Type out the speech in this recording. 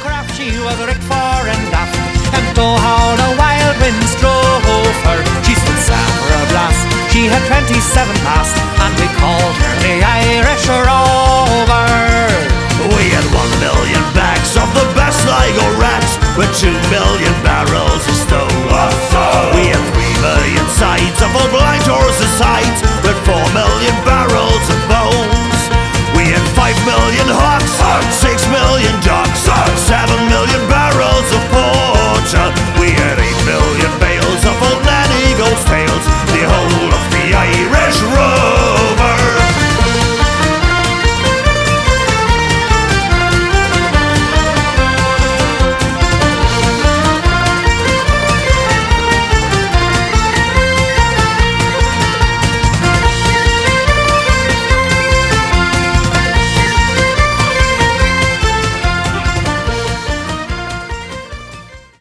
craft she was rigged fore and aft, and though how the wild winds drove her, she stood Sarah Blast. She had 27 past, and we called her the Irish Rose.